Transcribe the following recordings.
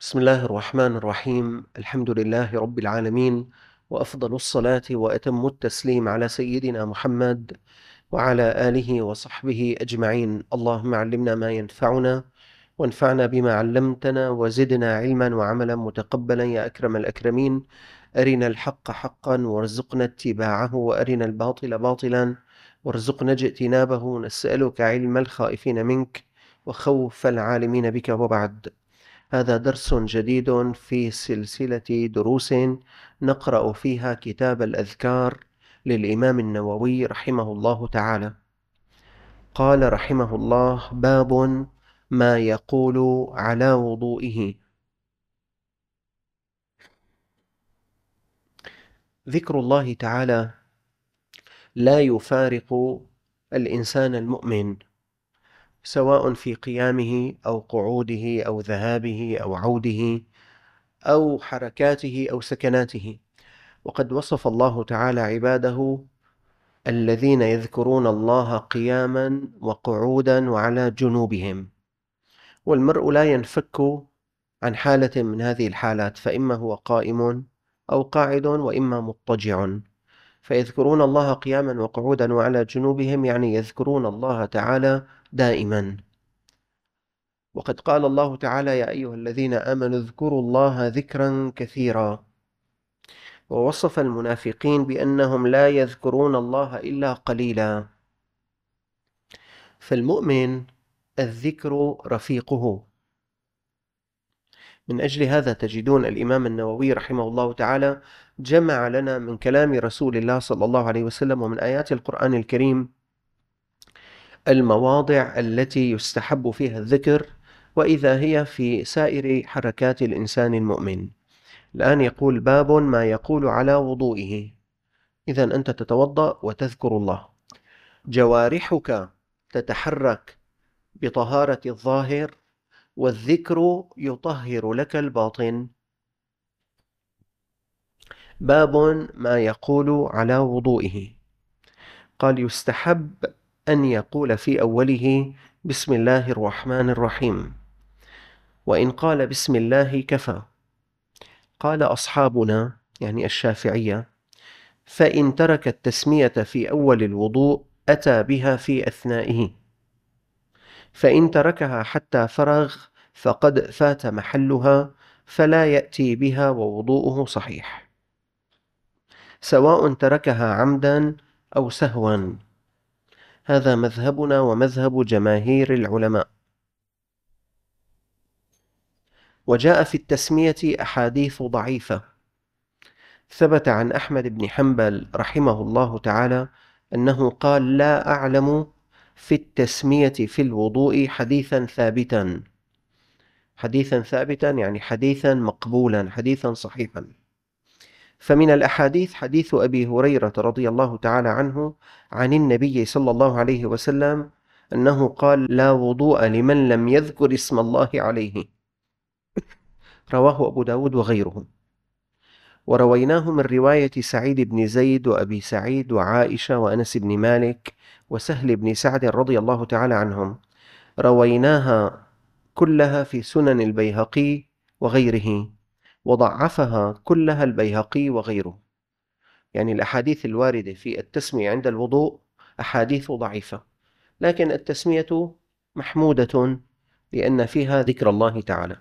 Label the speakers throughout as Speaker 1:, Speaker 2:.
Speaker 1: بسم الله الرحمن الرحيم. الحمد لله رب العالمين، وأفضل الصلاة وأتم التسليم على سيدنا محمد وعلى آله وصحبه أجمعين. اللهم علمنا ما ينفعنا وانفعنا بما علمتنا وزدنا علما وعملا متقبلا يا أكرم الأكرمين. أرنا الحق حقا وارزقنا اتباعه، وأرنا الباطل باطلا وارزقنا اجتنابه. نسألك علم الخائفين منك وخوف العالمين بك. وبعد، هذا درس جديد في سلسلة دروس نقرأ فيها كتاب الأذكار للإمام النووي رحمه الله تعالى. قال رحمه الله: باب ما يقول على وضوئه. ذكر الله تعالى لا يفارق الإنسان المؤمن، سواء في قيامه أو قعوده أو ذهابه أو عوده أو حركاته أو سكناته. وقد وصف الله تعالى عباده الذين يذكرون الله قياما وقعودا وعلى جنوبهم، والمرء لا ينفك عن حالة من هذه الحالات، فإما هو قائم أو قاعد وإما مضطجع. فيذكرون الله قياما وقعودا وعلى جنوبهم، يعني يذكرون الله تعالى دائما. وقد قال الله تعالى: يا أيها الذين آمنوا اذكروا الله ذكرا كثيرا. ووصف المنافقين بأنهم لا يذكرون الله إلا قليلا. فالمؤمن الذكر رفيقه. من أجل هذا تجدون الإمام النووي رحمه الله تعالى جمع لنا من كلام رسول الله صلى الله عليه وسلم ومن آيات القرآن الكريم المواضع التي يستحب فيها الذكر، وإذا هي في سائر حركات الإنسان المؤمن. الآن يقول: باب ما يقول على وضوئه. إذن أنت تتوضأ وتذكر الله، جوارحك تتحرك بطهارة الظاهر، والذكر يطهر لك الباطن. باب ما يقول على وضوئه. قال: يستحب أن يقول في أوله بسم الله الرحمن الرحيم، وإن قال بسم الله كفى. قال أصحابنا يعني الشافعية: فإن ترك التسمية في أول الوضوء أتى بها في أثنائه، فإن تركها حتى فرغ فقد فات محلها، فلا يأتي بها ووضوءه صحيح، سواء تركها عمدا أو سهوا. هذا مذهبنا ومذهب جماهير العلماء. وجاء في التسمية أحاديث ضعيفة. ثبت عن أحمد بن حنبل رحمه الله تعالى أنه قال: لا أعلم في التسمية في الوضوء حديثا ثابتا. حديثا ثابتا يعني حديثا مقبولا، حديثا صحيحا. فمن الأحاديث حديث أبي هريرة رضي الله تعالى عنه عن النبي صلى الله عليه وسلم أنه قال: لا وضوء لمن لم يذكر اسم الله عليه. رواه أبو داود وغيره. ورويناه من رواية سعيد بن زيد وأبي سعيد وعائشة وأنس بن مالك وسهل بن سعد رضي الله تعالى عنهم. رويناها كلها في سنن البيهقي وغيره، وضعفها كلها البيهقي وغيره. يعني الأحاديث الواردة في التسمية عند الوضوء أحاديث ضعيفة، لكن التسمية محمودة لأن فيها ذكر الله تعالى.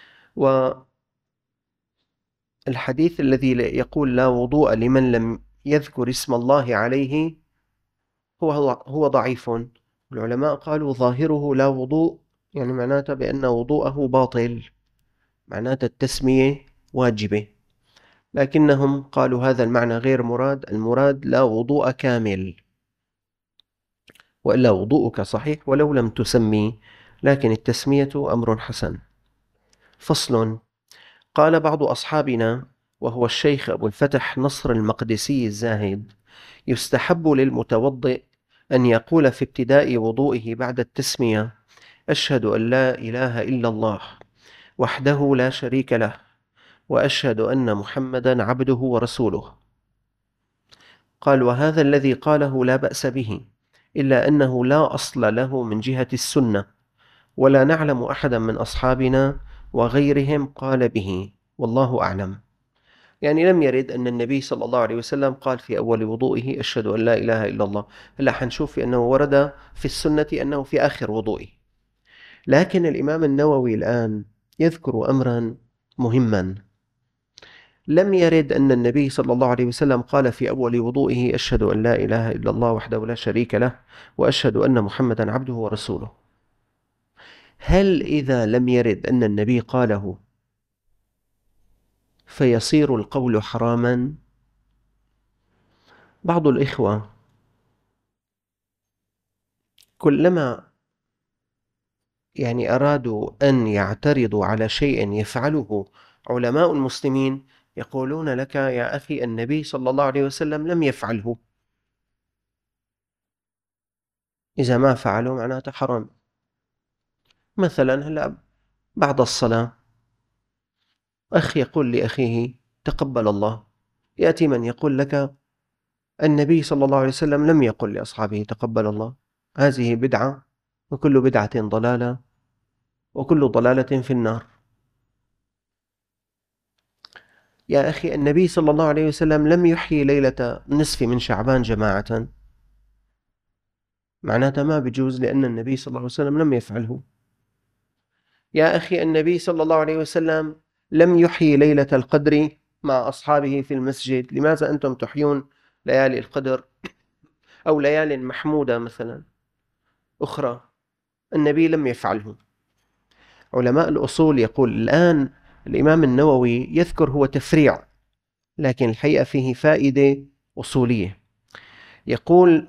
Speaker 1: والحديث الذي يقول: لا وضوء لمن لم يذكر اسم الله عليه هو ضعيف. العلماء قالوا: ظاهره لا وضوء، يعني معناته بأن وضوءه باطل، معناته التسمية واجبة. لكنهم قالوا هذا المعنى غير مراد، المراد لا وضوء كامل، وإلا وضوءك صحيح ولو لم تسمي، لكن التسمية أمر حسن. فصل. قال بعض أصحابنا وهو الشيخ أبو الفتح نصر المقدسي الزاهد: يستحب للمتوضئ أن يقول في ابتداء وضوئه بعد التسمية: أشهد أن لا إله إلا الله وحده لا شريك له، وأشهد أن محمدا عبده ورسوله. قال: وهذا الذي قاله لا بأس به، إلا أنه لا أصل له من جهة السنة، ولا نعلم أحدا من أصحابنا وغيرهم قال به والله أعلم. يعني لم يرد أن النبي صلى الله عليه وسلم قال في أول وضوئه أشهد أن لا إله إلا الله. هلا حنشوف أنه ورد في السنة أنه في آخر وضوئه. لكن الإمام النووي الآن يذكر أمرا مهما. لم يرد أن النبي صلى الله عليه وسلم قال في أول وضوئه أشهد أن لا إله إلا الله وحده لا شريك له وأشهد أن محمدا عبده ورسوله. هل إذا لم يرد أن النبي قاله فيصير القول حراما؟ بعض الإخوة كلما أرادوا أن يعترضوا على شيء يفعله علماء المسلمين يقولون لك يا أخي النبي صلى الله عليه وسلم لم يفعله، إذا ما فعله معناته حرام. مثلا هلا بعد الصلاة أخ يقول لأخيه تقبل الله، يأتي من يقول لك النبي صلى الله عليه وسلم لم يقل لأصحابه تقبل الله، هذه بدعة وكل بدعة ضلالة وكل ضلالة في النار. يا أخي النبي صلى الله عليه وسلم لم يحيي ليلة نصف من شعبان جماعة، معناتها ما بجوز لأن النبي صلى الله عليه وسلم لم يفعله. يا أخي النبي صلى الله عليه وسلم لم يحيي ليلة القدر مع أصحابه في المسجد، لماذا أنتم تحيون ليالي القدر أو ليال محمودة مثلا أخرى؟ النبي لم يفعله. علماء الأصول يقول الآن الإمام النووي يذكر هو تفريع، لكن الحقيقة فيه فائدة أصولية. يقول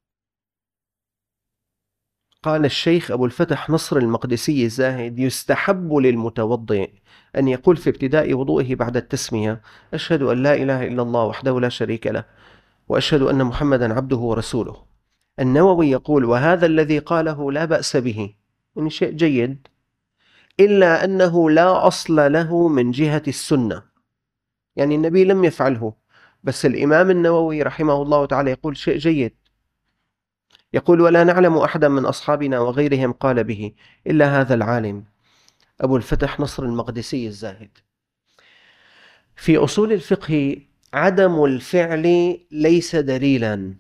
Speaker 1: قال الشيخ أبو الفتح نصر المقدسي الزاهد يستحب للمتوضئ أن يقول في ابتداء وضوئه بعد التسمية أشهد أن لا إله إلا الله وحده لا شريك له وأشهد أن محمدا عبده ورسوله. النووي يقول وهذا الذي قاله لا بأس به، يعني شيء جيد، إلا أنه لا أصل له من جهة السنة، يعني النبي لم يفعله، بس الإمام النووي رحمه الله تعالى يقول شيء جيد. يقول ولا نعلم أحدا من أصحابنا وغيرهم قال به إلا هذا العالم أبو الفتح نصر المقدسي الزاهد. في أصول الفقه عدم الفعل ليس دليلا،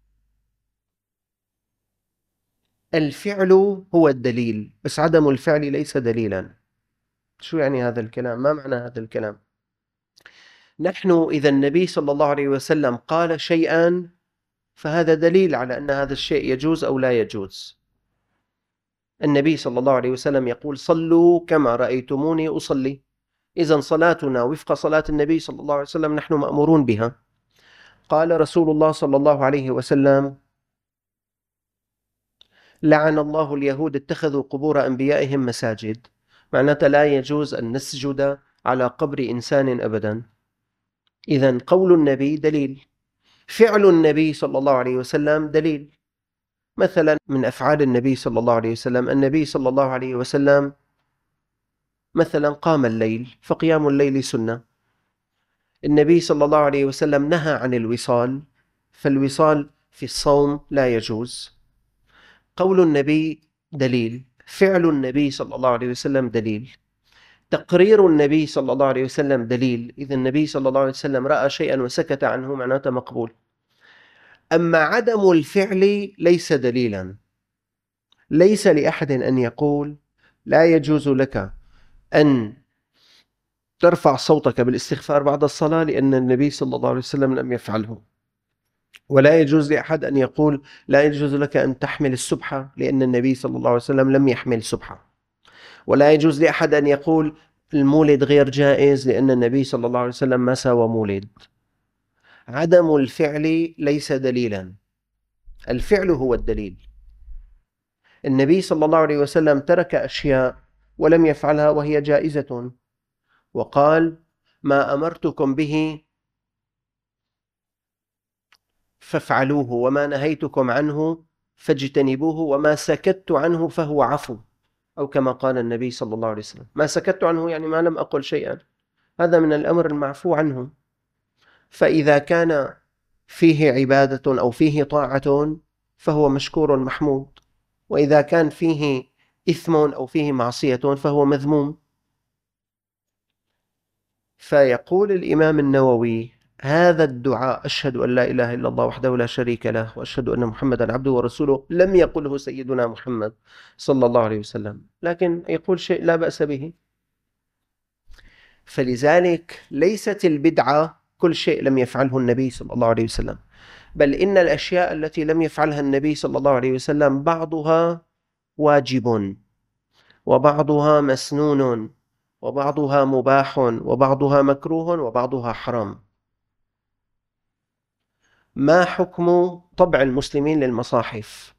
Speaker 1: الفعل هو الدليل، بس عدم الفعل ليس دليلا. شو يعني هذا الكلام؟ ما معنى هذا الكلام؟ نحن إذا النبي صلى الله عليه وسلم قال شيئا فهذا دليل على أن هذا الشيء يجوز أو لا يجوز. النبي صلى الله عليه وسلم يقول صلوا كما رأيتموني أصلي، إذن صلاتنا وفق صلاة النبي صلى الله عليه وسلم نحن مأمورون بها. قال رسول الله صلى الله عليه وسلم لعن الله اليهود اتخذوا قبور أنبيائهم مساجد، معناته لا يجوز أن نسجد على قبر إنسان أبدا. إذن قول النبي دليل، فعل النبي صلى الله عليه وسلم دليل. مثلا من أفعال النبي صلى الله عليه وسلم النبي صلى الله عليه وسلم مثلا قام الليل، فقيام الليل سنة. النبي صلى الله عليه وسلم نهى عن الوصال، فالوصال في الصوم لا يجوز. قول النبي دليل، فعل النبي صلى الله عليه وسلم دليل، تقرير النبي صلى الله عليه وسلم دليل. إذا النبي صلى الله عليه وسلم رأى شيئا وسكت عنه معناته مقبول. أما عدم الفعل ليس دليلا. ليس لأحد أن يقول لا يجوز لك أن ترفع صوتك بالاستغفار بعد الصلاة لأن النبي صلى الله عليه وسلم لم يفعله، ولا يجوز لأحد أن يقول لا يجوز لك أن تحمل السبحة لأن النبي صلى الله عليه وسلم لم يحمل سبحة، ولا يجوز لأحد أن يقول المولد غير جائز لأن النبي صلى الله عليه وسلم ما سوى مولد. عدم الفعل ليس دليلا، الفعل هو الدليل. النبي صلى الله عليه وسلم ترك أشياء ولم يفعلها وهي جائزة، وقال ما أمرتكم به فافعلوه وما نهيتكم عنه فاجتنبوه وما سكت عنه فهو عفو، أو كما قال النبي صلى الله عليه وسلم. ما سكت عنه يعني ما لم أقل شيئا، هذا من الأمر المعفو عنه. فإذا كان فيه عبادة أو فيه طاعة فهو مشكور محمود، وإذا كان فيه إثم أو فيه معصية فهو مذموم. فيقول الإمام النووي: هذا الدعاء أشهد أن لا إله إلا الله وحده لا شريك له وأشهد أن محمدا عبده ورسوله لم يقله سيدنا محمد صلى الله عليه وسلم، لكن يقول شيء لا بأس به. فلذلك ليست البدعة كل شيء لم يفعله النبي صلى الله عليه وسلم، بل إن الأشياء التي لم يفعلها النبي صلى الله عليه وسلم بعضها واجب، وبعضها مسنون، وبعضها مباح، وبعضها مكروه، وبعضها حرام. ما حكم طبع المسلمين للمصاحف؟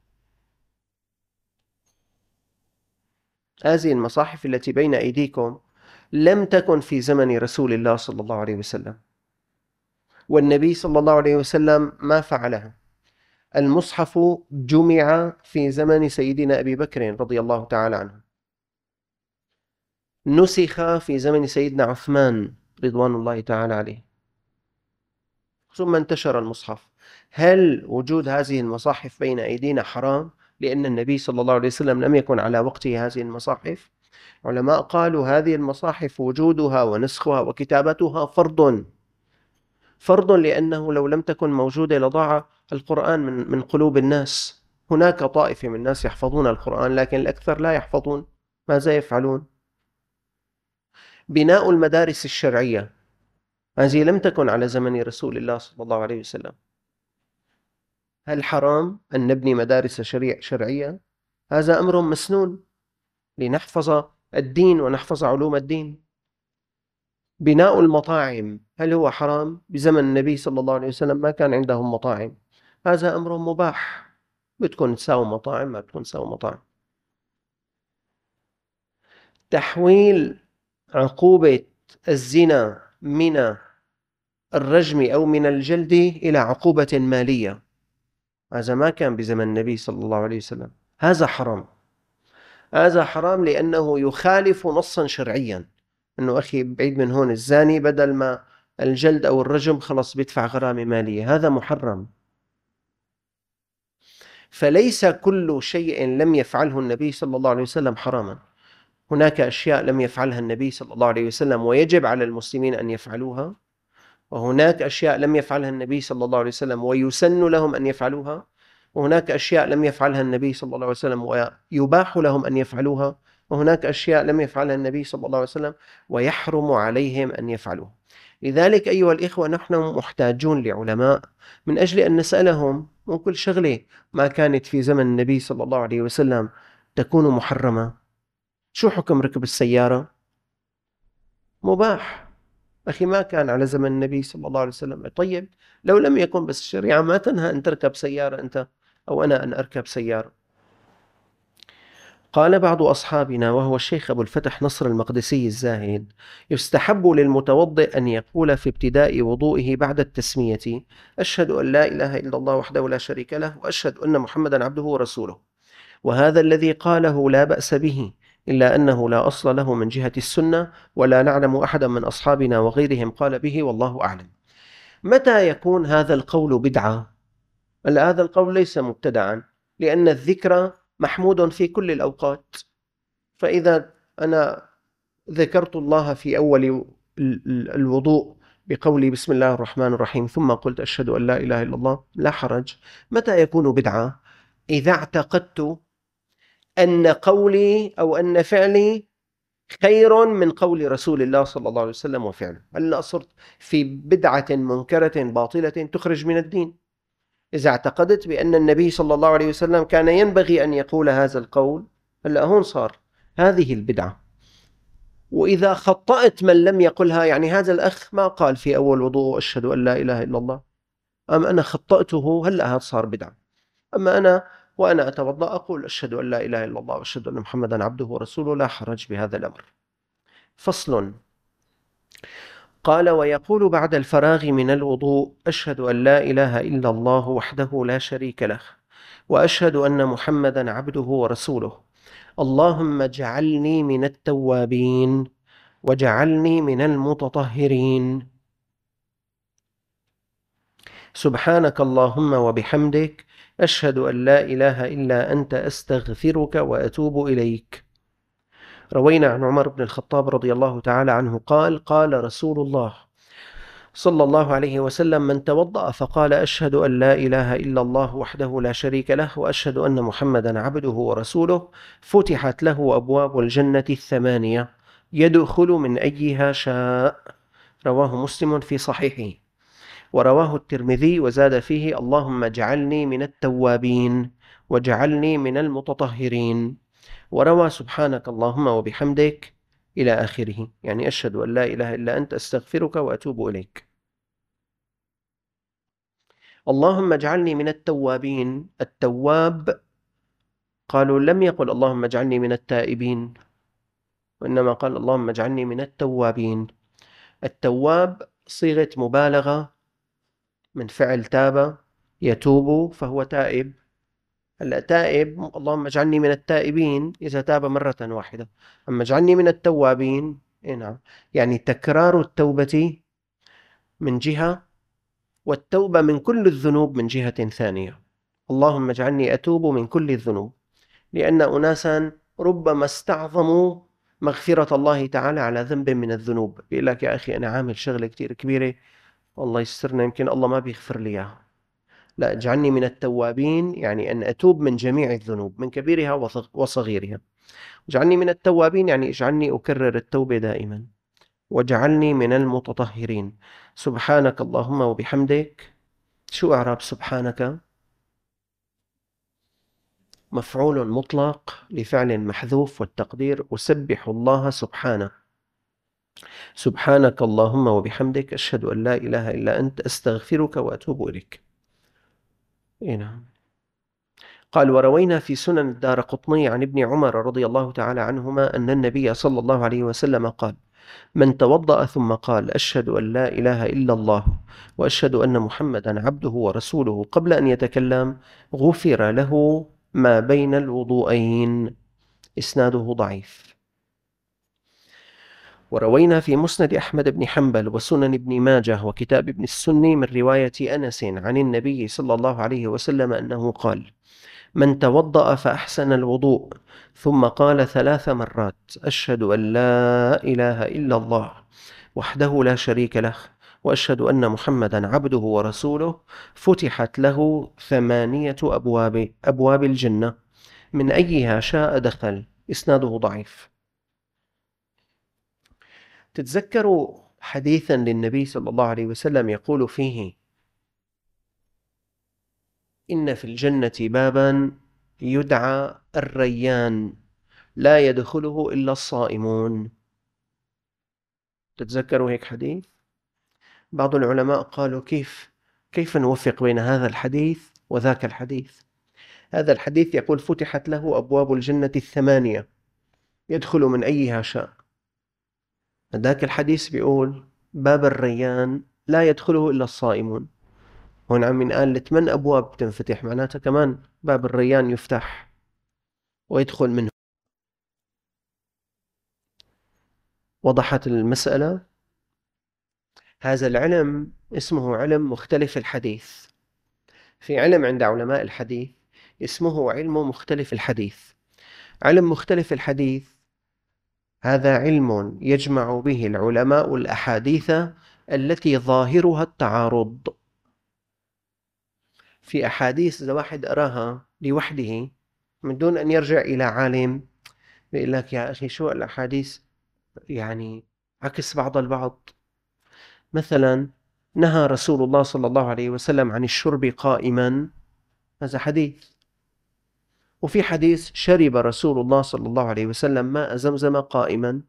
Speaker 1: هذه المصاحف التي بين أيديكم لم تكن في زمن رسول الله صلى الله عليه وسلم، والنبي صلى الله عليه وسلم ما فعلها. المصحف جمع في زمن سيدنا أبي بكر رضي الله تعالى عنه، نسخ في زمن سيدنا عثمان رضوان الله تعالى عليه، ثم انتشر المصحف. هل وجود هذه المصاحف بين أيدينا حرام لأن النبي صلى الله عليه وسلم لم يكن على وقته هذه المصاحف؟ علماء قالوا هذه المصاحف وجودها ونسخها وكتابتها فرض، لأنه لو لم تكن موجودة لضاع القرآن من قلوب الناس. هناك طائفة من الناس يحفظون القرآن لكن الأكثر لا يحفظون. ماذا يفعلون؟ بناء المدارس الشرعية، هذه لم تكن على زمن رسول الله صلى الله عليه وسلم. هل حرام أن نبني مدارس شرعية؟ هذا أمر مسنون لنحفظ الدين ونحفظ علوم الدين. بناء المطاعم، هل هو حرام؟ بزمن النبي صلى الله عليه وسلم ما كان عندهم مطاعم، هذا أمر مباح. بدكم تساووا مطاعم، ما بدكم تساووا مطاعم. تحويل عقوبة الزنا من الرجم أو من الجلد إلى عقوبة مالية، هذا ما كان بزمن النبي صلى الله عليه وسلم. هذا حرام، هذا حرام لأنه يخالف نصا شرعيا. أنه أخي بعيد من هون، الزاني بدل ما الجلد أو الرجم خلص بيدفع غرامة مالية، هذا محرم. فليس كل شيء لم يفعله النبي صلى الله عليه وسلم حراما. هناك أشياء لم يفعلها النبي صلى الله عليه وسلم ويجب على المسلمين أن يفعلوها، وهناك أشياء لم يفعلها النبي صلى الله عليه وسلم ويسن لهم أن يفعلوها، وهناك أشياء لم يفعلها النبي صلى الله عليه وسلم ويباح لهم أن يفعلوها، وهناك أشياء لم يفعلها النبي صلى الله عليه وسلم ويحرم عليهم أن يفعلوها. لذلك أيها الإخوة، نحن محتاجون لعلماء من أجل أن نسألهم من كل شغلة ما كانت في زمن النبي صلى الله عليه وسلم تكون محرمة. شو حكم ركب السيارة؟ مباح. أخي ما كان على زمن النبي صلى الله عليه وسلم. طيب لو لم يكن، بس الشريعة ما تنهى أن تركب سيارة أنت أو أنا أن أركب سيارة. قال بعض أصحابنا وهو الشيخ أبو الفتح نصر المقدسي الزاهد: يستحب للمتوضئ أن يقول في ابتداء وضوئه بعد التسمية: أشهد أن لا إله إلا الله وحده لا شريك له وأشهد أن محمدا عبده ورسوله. وهذا الذي قاله لا بأس به، إلا أنه لا أصل له من جهة السنة، ولا نعلم أحدا من أصحابنا وغيرهم قال به، والله أعلم. متى يكون هذا القول بدعة؟ هذا القول ليس مبتدعا، لأن الذكر محمود في كل الأوقات. فإذا أنا ذكرت الله في أول الوضوء بقولي بسم الله الرحمن الرحيم ثم قلت أشهد أن لا إله إلا الله، لا حرج. متى يكون بدعة؟ إذا اعتقدت أن قولي أو أن فعلي خير من قول رسول الله صلى الله عليه وسلم وفعله. هلأ صرت في بدعة منكرة باطلة تخرج من الدين. إذا اعتقدت بأن النبي صلى الله عليه وسلم كان ينبغي أن يقول هذا القول، هلأ هون صار هذه البدعة. وإذا خطأت من لم يقلها، يعني هذا الأخ ما قال في أول وضوء أشهد أن لا إله إلا الله، أما أنا خطأته، هلأ هذا صار بدعة. أما أنا وأنا أتوضأ أقول أشهد أن لا إله إلا الله وأشهد أن محمدا عبده ورسوله، لا حرج بهذا الأمر. فصل. قال: ويقول بعد الفراغ من الوضوء: أشهد أن لا إله إلا الله وحده لا شريك له وأشهد أن محمدا عبده ورسوله، اللهم اجعلني من التوابين واجعلني من المتطهرين، سبحانك اللهم وبحمدك، أشهد أن لا إله إلا أنت، أستغفرك وأتوب إليك. روينا عن عمر بن الخطاب رضي الله تعالى عنه قال: قال رسول الله صلى الله عليه وسلم: من توضأ فقال: أشهد أن لا إله إلا الله وحده لا شريك له وأشهد أن محمدا عبده ورسوله، فتحت له أبواب الجنة الثمانية يدخل من أيها شاء. رواه مسلم في صحيحه. ورواه الترمذي وزاد فيه: اللهم اجعلني من التوابين واجعلني من المتطهرين. وروى: سبحانك اللهم وبحمدك إلى آخره، يعني أشهد أن لا إله إلا أنت أستغفرك وأتوب إليك. اللهم اجعلني من التوابين. التواب قالوا لم يقل اللهم اجعلني من التائبين، وإنما قال اللهم اجعلني من التوابين. التواب صيغة مبالغة من فعل تاب يتوب فهو تائب. هلا تائب، اللهم اجعلني من التائبين إذا تاب مرة واحدة، أما اجعلني من التوابين نعم، يعني تكرار التوبة من جهة، والتوبة من كل الذنوب من جهة ثانية. اللهم اجعلني أتوب من كل الذنوب، لأن أناسا ربما استعظموا مغفرة الله تعالى على ذنب من الذنوب. بيقول لك: يا أخي أنا عامل شغلة كتير كبيرة، والله يسترنا يمكن الله ما بيغفر لي إياها. لا، اجعلني من التوابين يعني أن أتوب من جميع الذنوب من كبيرها وصغيرها. اجعلني من التوابين يعني اجعلني أكرر التوبة دائما. واجعلني من المتطهرين. سبحانك اللهم وبحمدك. شو إعراب سبحانك؟ مفعول مطلق لفعل محذوف، والتقدير أسبح الله سبحانه. سبحانك اللهم وبحمدك أشهد أن لا إله إلا أنت أستغفرك وأتوب إليك. نعم. قال: وروينا في سنن الدارقطني عن ابن عمر رضي الله تعالى عنهما أن النبي صلى الله عليه وسلم قال: من توضأ ثم قال: أشهد أن لا إله إلا الله وأشهد أن محمدا عبده ورسوله قبل أن يتكلم، غفر له ما بين الوضوءين. إسناده ضعيف. وروينا في مسند أحمد بن حنبل وسنن ابن ماجه وكتاب ابن السني من رواية أنس عن النبي صلى الله عليه وسلم أنه قال: من توضأ فأحسن الوضوء ثم قال 3 مرات: أشهد أن لا إله إلا الله وحده لا شريك له وأشهد أن محمدا عبده ورسوله، فتحت له 8 أبواب الجنة من أيها شاء دخل. إسناده ضعيف. تتذكروا حديثا للنبي صلى الله عليه وسلم يقول فيه: إن في الجنة بابا يدعى الريان لا يدخله إلا الصائمون. تتذكروا هيك حديث؟ بعض العلماء قالوا: كيف نوفق بين هذا الحديث وذاك الحديث؟ هذا الحديث يقول: فتحت له أبواب الجنة 8 يدخل من أيها شاء. ذاك الحديث بيقول باب الريان لا يدخله إلا الصائمون. هون عم ينقال 8 أبواب تنفتح، معناتها كمان باب الريان يفتح ويدخل منه. وضحت المسألة؟ هذا العلم اسمه علم مختلف الحديث. في علم عند علماء الحديث اسمه علم مختلف الحديث. علم مختلف الحديث هذا علم يجمع به العلماء الأحاديث التي ظاهرها التعارض. في أحاديث إذا واحد أراها لوحده من دون أن يرجع إلى عالم بيقول لك: يا أخي شو الأحاديث يعني عكس بعض البعض. مثلا نهى رسول الله صلى الله عليه وسلم عن الشرب قائما، هذا حديث. وفي حديث شرب رسول الله صلى الله عليه وسلم ماء زمزم قائما.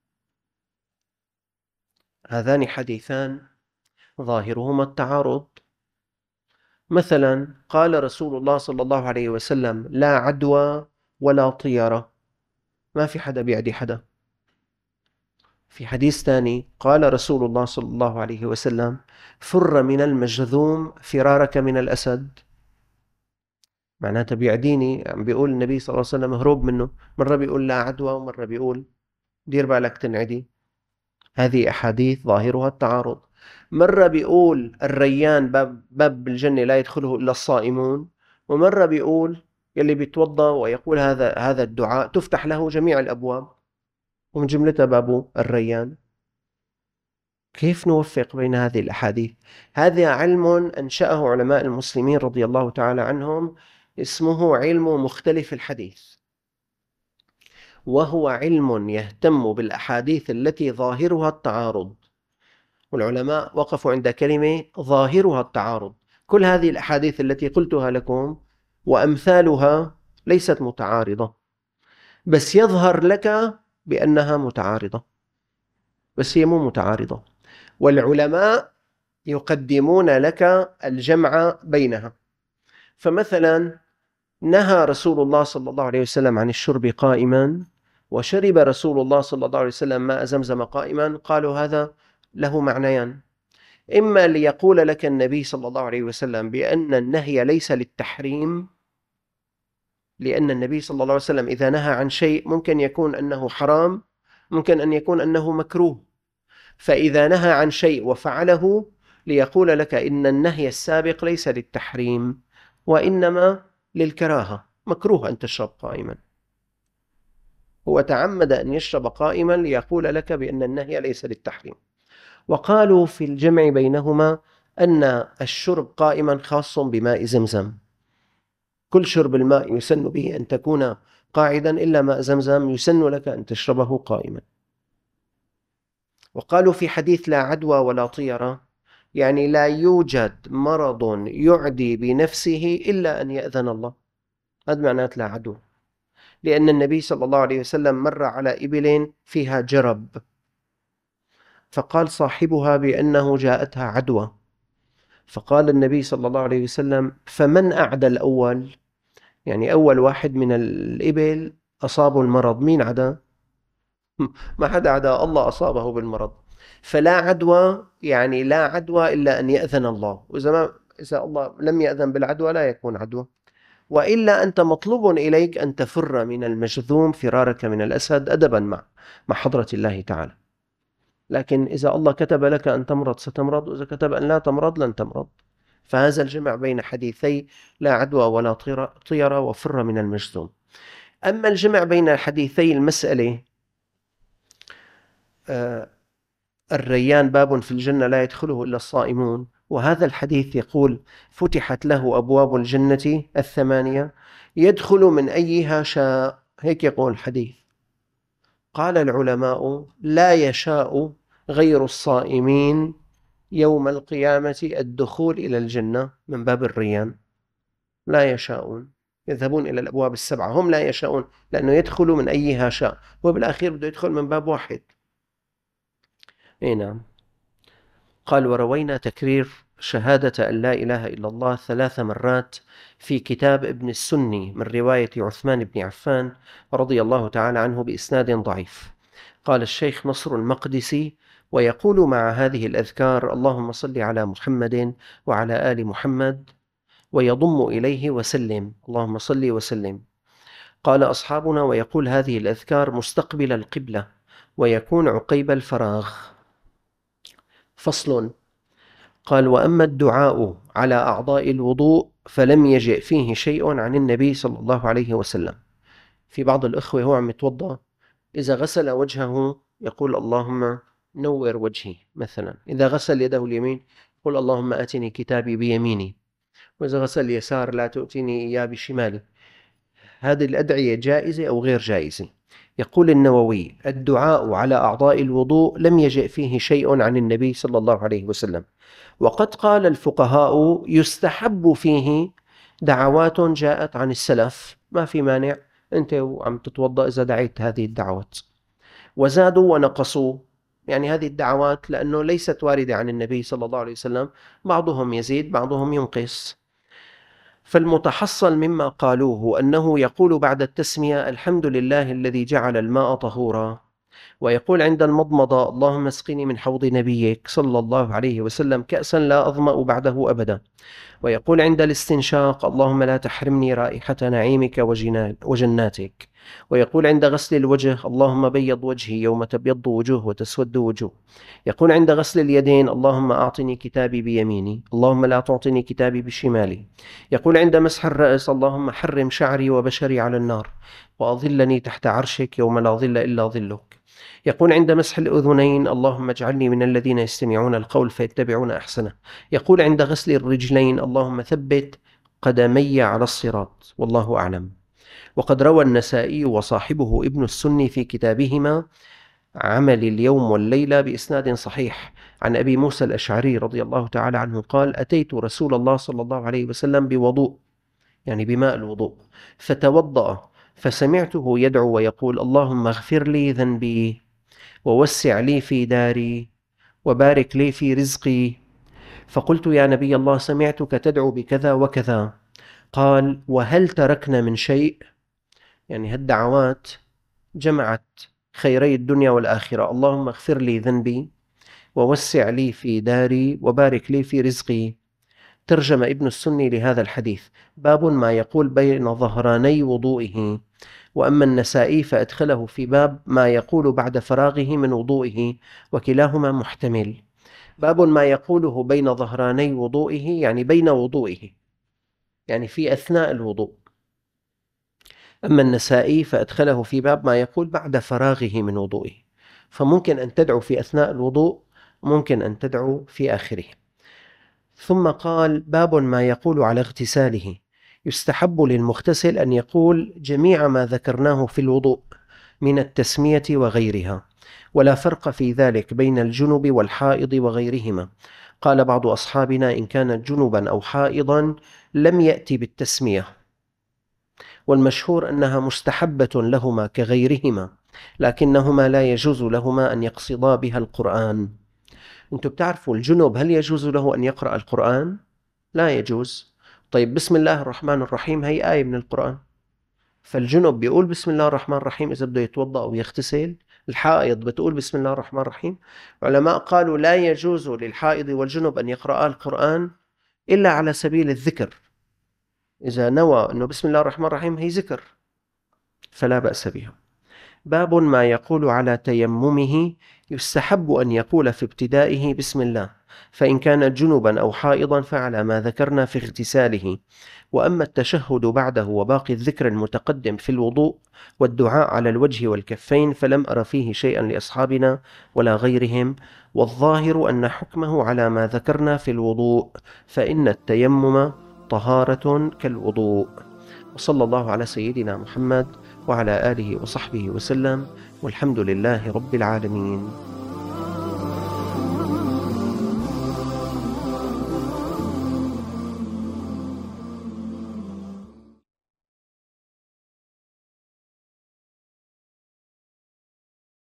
Speaker 1: هذان حديثان ظاهرهما التعارض. مثلا قال رسول الله صلى الله عليه وسلم: لا عدوى ولا طيرة، ما في حدا بيعدي حدا. في حديث ثاني قال رسول الله صلى الله عليه وسلم: فر من المجذوم فرارك من الأسد. معناته بيعديني، عم بيقول النبي صلى الله عليه وسلم هروب منه. مرة بيقول لا عدوى، ومرة بيقول دير بالك تنعدي. هذه أحاديث ظاهرها التعارض. مرة بيقول الريان باب الجنة لا يدخله إلا الصائمون، ومرة بيقول يلي بيتوضأ ويقول هذا الدعاء تفتح له جميع الأبواب. ومن جملتها باب الريان. كيف نوفق بين هذه الأحاديث؟ هذا علم أنشأه علماء المسلمين رضي الله تعالى عنهم، اسمه علم مختلف الحديث، وهو علم يهتم بالأحاديث التي ظاهرها التعارض. والعلماء وقفوا عند كلمة ظاهرها التعارض. كل هذه الأحاديث التي قلتها لكم وأمثالها ليست متعارضة، بس يظهر لك بأنها متعارضة، بس هي مو متعارضة، والعلماء يقدمون لك الجمع بينها. فمثلا نهى رسول الله صلى الله عليه وسلم عن الشرب قائما، وشرب رسول الله صلى الله عليه وسلم ماء زمزم قائما. قالوا هذا له معنيان: إما ليقول لك النبي صلى الله عليه وسلم بأن النهي ليس للتحريم، لأن النبي صلى الله عليه وسلم إذا نهى عن شيء ممكن يكون أنه حرام، ممكن أن يكون أنه مكروه، فإذا نهى عن شيء وفعله ليقول لك إن النهي السابق ليس للتحريم وإنما للكراهة، مكروه أن تشرب قائما. هو تعمد أن يشرب قائما ليقول لك بأن النهي ليس للتحريم. وقالوا في الجمع بينهما أن الشرب قائما خاص بماء زمزم، كل شرب الماء يسن به أن تكون قاعدا، إلا ماء زمزم يسن لك أن تشربه قائما. وقالوا في حديث لا عدوى ولا طيرة، يعني لا يوجد مرض يعدي بنفسه إلا أن يأذن الله، هذا معنات لا عدوى. لأن النبي صلى الله عليه وسلم مر على إبل فيها جرب، فقال صاحبها بأنه جاءتها عدوى، فقال النبي صلى الله عليه وسلم: فمن أعدى الأول؟ يعني أول واحد من الإبل أصابه المرض، مين عدا؟ ما حدا عدا، الله أصابه بالمرض. فلا عدوى يعني لا عدوى إلا أن يأذن الله، إذا الله لم يأذن بالعدوى لا يكون عدوى. وإلا أنت مطلوب إليك أن تفر من المجذوم فرارك من الأسد أدبا مع حضرة الله تعالى. لكن إذا الله كتب لك أن تمرض ستمرض، وإذا كتب أن لا تمرض لن تمرض. فهذا الجمع بين حديثي لا عدوى ولا طيرة وفر من المجذوم. أما الجمع بين حديثي المسألة الريان باب في الجنة لا يدخله إلا الصائمون، وهذا الحديث يقول: فتحت له أبواب الجنة 8 يدخل من أيها شاء، هيك يقول الحديث. قال العلماء: لا يشاء غير الصائمين يوم القيامة الدخول إلى الجنة من باب الريان، لا يشاءون، يذهبون إلى الأبواب 7، هم لا يشاءون لأنه يدخل من أيها شاء، وبالأخير بده يدخل من باب واحد. اي نعم. قال: وروينا تكرير شهادة أن لا إله إلا الله 3 مرات في كتاب ابن السني من رواية عثمان بن عفان رضي الله تعالى عنه بإسناد ضعيف. قال الشيخ نصر المقدسي: ويقول مع هذه الأذكار: اللهم صل على محمد وعلى آل محمد، ويضم إليه وسلم، اللهم صل وسلم. قال أصحابنا: ويقول هذه الأذكار مستقبل القبلة، ويكون عقيب الفراغ. فصل. قال: وأما الدعاء على أعضاء الوضوء فلم يجئ فيه شيء عن النبي صلى الله عليه وسلم. في بعض الأخوة هو عم يتوضأ، إذا غسل وجهه يقول: اللهم نور وجهي مثلا. إذا غسل يده اليمين يقول: اللهم آتني كتابي بيميني. وإذا غسل اليسار: لا تؤتني إياه بشمالي. هذه الأدعية جائزة أو غير جائزة؟ يقول النووي: الدعاء على أعضاء الوضوء لم يجئ فيه شيء عن النبي صلى الله عليه وسلم، وقد قال الفقهاء يستحب فيه دعوات جاءت عن السلف، ما في مانع أنت وعم تتوضأ إذا دعيت هذه الدعوات. وزادوا ونقصوا، يعني هذه الدعوات لأنه ليست واردة عن النبي صلى الله عليه وسلم، بعضهم يزيد بعضهم ينقص. فالمتحصل مما قالوه أنه يقول بعد التسمية: الحمد لله الذي جعل الماء طهورا، ويقول عند المضمضة: اللهم اسقني من حوض نبيك صلى الله عليه وسلم كأسا لا أظمأ بعده أبدا. ويقول عند الاستنشاق: اللهم لا تحرمني رائحة نعيمك وجناتك. ويقول عند غسل الوجه: اللهم بيض وجهي يوم تبيض وجوه وتسود وجوه. يقول عند غسل اليدين: اللهم أعطني كتابي بيميني، اللهم لا تعطني كتابي بشمالي. يقول عند مسح الرأس: اللهم حرم شعري وبشري على النار، وأظلني تحت عرشك يوم لا ظل إلا ظلك. يقول عند مسح الأذنين: اللهم اجعلني من الذين يستمعون القول فيتبعون أحسنه. يقول عند غسل الرجلين: اللهم ثبت قدمي على الصراط. والله أعلم. وقد روى النسائي وصاحبه ابن السني في كتابهما عمل اليوم والليلة بإسناد صحيح عن أبي موسى الأشعري رضي الله تعالى عنه قال: أتيت رسول الله صلى الله عليه وسلم بوضوء، يعني بماء الوضوء، فتوضأ، فسمعته يدعو ويقول: اللهم اغفر لي ذنبي، ووسع لي في داري، وبارك لي في رزقي. فقلت: يا نبي الله، سمعتك تدعو بكذا وكذا. قال: وهل تركنا من شيء؟ يعني هالدعوات جمعت خيري الدنيا والآخرة: اللهم اغفر لي ذنبي، ووسع لي في داري، وبارك لي في رزقي. ترجم ابن السني لهذا الحديث: باب ما يقول بين ظهراني وضوئه. وأما النسائي فأدخله في باب ما يقول بعد فراغه من وضوئه، وكلاهما محتمل. باب ما يقوله بين ظهراني وضوئه يعني بين وضوئه، يعني في أثناء الوضوء. أما النسائي فأدخله في باب ما يقول بعد فراغه من وضوئه، فممكن أن تدعو في أثناء الوضوء، ممكن أن تدعو في آخره. ثم قال: باب ما يقول على اغتساله. يستحب للمغتسل أن يقول جميع ما ذكرناه في الوضوء من التسمية وغيرها، ولا فرق في ذلك بين الجنب والحائض وغيرهما. قال بعض أصحابنا: إن كان جنبا أو حائضا لم يأتي بالتسمية، والمشهور أنها مستحبة لهما كغيرهما، لكنهما لا يجوز لهما أن يقصدا بها القرآن. أنتم بتعرفوا الجنب هل يجوز له أن يقرأ القرآن؟ لا يجوز. طيب، بسم الله الرحمن الرحيم هي آية من القرآن، فالجنب بيقول بسم الله الرحمن الرحيم إذا بده يتوضأ أو يغتسل. الحائض بتقول بسم الله الرحمن الرحيم. علماء قالوا لا يجوز للحائض والجنب أن يقرأ القرآن إلا على سبيل الذكر، إذا نوى أنه بسم الله الرحمن الرحيم هي ذكر فلا بأس بها. باب ما يقول على تيممه. يستحب أن يقول في ابتدائه بسم الله، فإن كان جنبا أو حائضا فعلى ما ذكرنا في اغتساله. وأما التشهد بعده وباقي الذكر المتقدم في الوضوء والدعاء على الوجه والكفين فلم أر فيه شيئا لأصحابنا ولا غيرهم، والظاهر أن حكمه على ما ذكرنا في الوضوء، فإن التيمم طهارة كالوضوء. وصلى الله على سيدنا محمد وعلى آله وصحبه وسلم، والحمد لله رب العالمين.